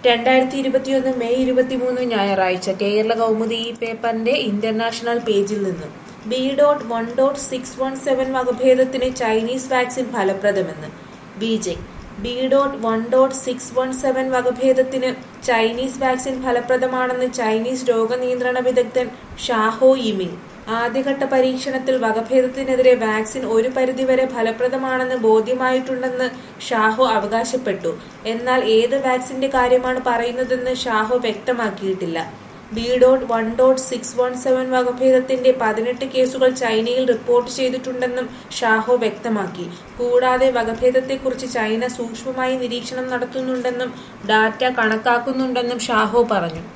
2021 May 23 ഞായറാഴ്ച കേരള കൗമുദി ഈ പേപ്പറിന്റെ ഇന്റർനാഷണൽ പേജിൽ നിന്ന് B.1.617 വകഭേദത്തിന് ചൈനീസ് വാക്സിൻ ഫലപ്രദമെന്ന് ബീജിംഗ്. B.1.617 വകഭേദത്തിന് ചൈനീസ് വാക്സിൻ ഫലപ്രദമാണെന്ന് ചൈനീസ് രോഗനിയന്ത്രണ വിദഗ്ധൻ ഷാഹോ യിമിങ്. ആദ്യഘട്ട പരീക്ഷണത്തിൽ വകഭേദത്തിനെതിരെ വാക്സിൻ ഒരു പരിധിവരെ ഫലപ്രദമാണെന്ന് ബോധ്യമായിട്ടുണ്ടെന്ന് ഷാഹോ അവകാശപ്പെട്ടു. എന്നാൽ ഏത് വാക്സിന്റെ കാര്യമാണ് പറയുന്നതെന്ന് ഷാഹോ വ്യക്തമാക്കിയിട്ടില്ല. B.1.617 വകഭേദത്തിന്റെ 18 കേസുകൾ ചൈനയിൽ റിപ്പോർട്ട് ചെയ്തിട്ടുണ്ടെന്നും ഷാഹോ വ്യക്തമാക്കി. കൂടാതെ വകഭേദത്തെക്കുറിച്ച് ചൈന സൂക്ഷ്മമായി നിരീക്ഷണം നടത്തുന്നുണ്ടെന്നും ഡാറ്റ കണക്കാക്കുന്നുണ്ടെന്നും ഷാഹോ പറഞ്ഞു.